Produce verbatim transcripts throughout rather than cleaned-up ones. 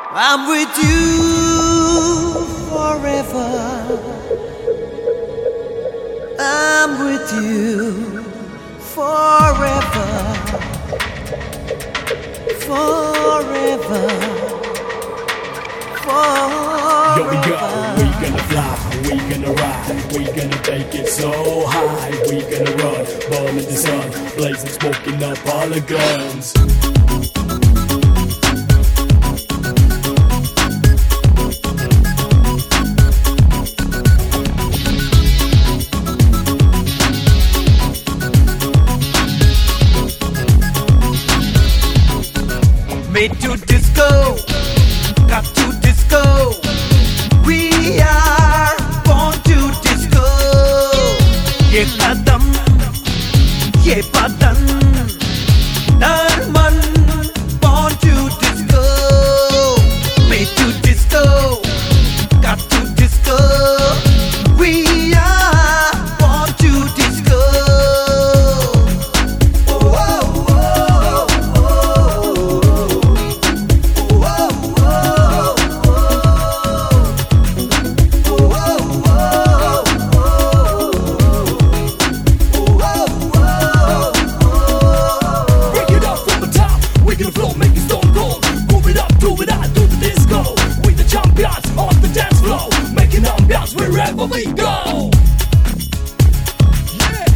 I'm with you forever. I'm with you forever. Forever. Forever. Yo, we go, we gonna fly, we gonna ride, we gonna take it so high, we gonna run, burn in the sun, blazing, smoking up all the guns. Made to disco, got to disco. We are born to disco. Ye kadam, ye badan, darman, born to disco. Made to disco, got to disco. We are born to disco. Wherever we go, yeah.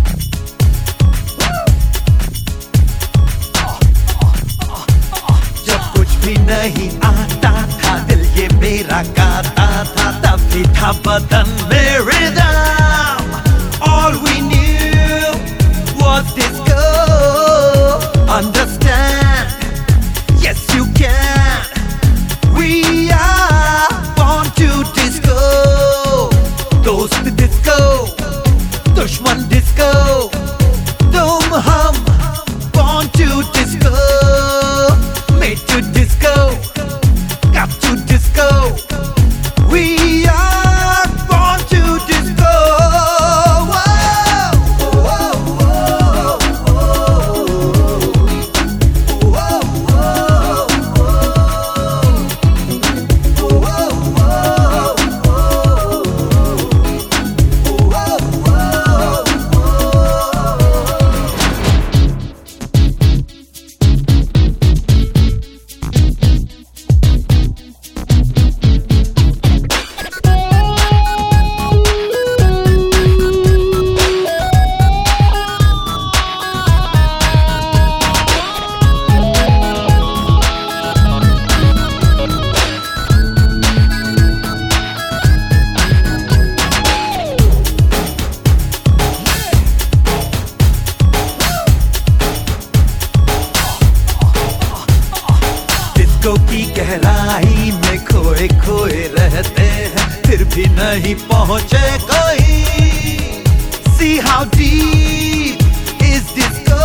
uh, uh, uh, uh, जब कुछ भी नहीं आता था दिल ये मेरा गाता था तब भी था बदन में rhythm. All we knew was disco. Understand? Yes you can. We are born to disco. दोस्त डिस्को, दुश्मन डिस्को, तुम हम born to disco, made to disco, got to disco. We are born to disco. की गहराई में खोए खोए रहते हैं फिर भी नहीं पहुंचे कोई. See how deep is disco.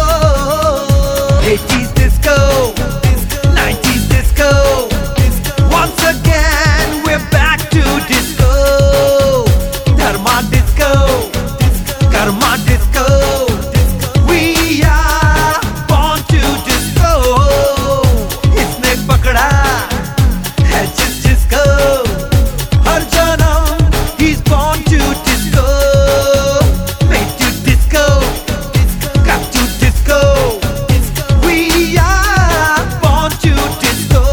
eighties disco, nineties disco. Once again we're back to disco. Dharma disco, karma disco. We are born to disco. इसने पकड़ा है जिस जिसको हर जन्म he's born to disco. Made to disco, got to disco. We are born to disco.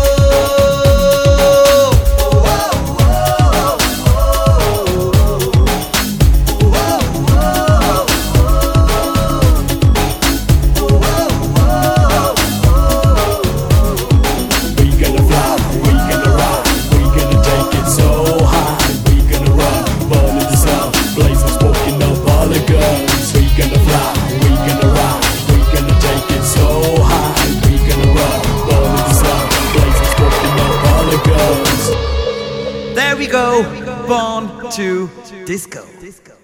There we go, born to disco.